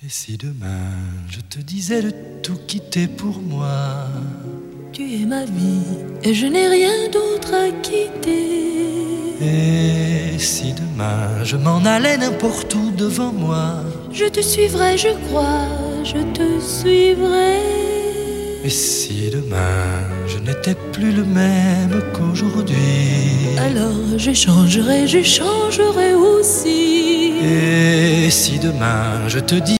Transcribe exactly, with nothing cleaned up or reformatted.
Et si demain je te disais de tout quitter pour moi? Tu es ma vie et je n'ai rien d'autre à quitter. Et si demain je m'en allais n'importe où devant moi? Je te suivrai, je crois, je te suivrai. Et si demain je n'étais plus le même qu'aujourd'hui? Alors je changerai, je changerai aussi. Et si demain je te dis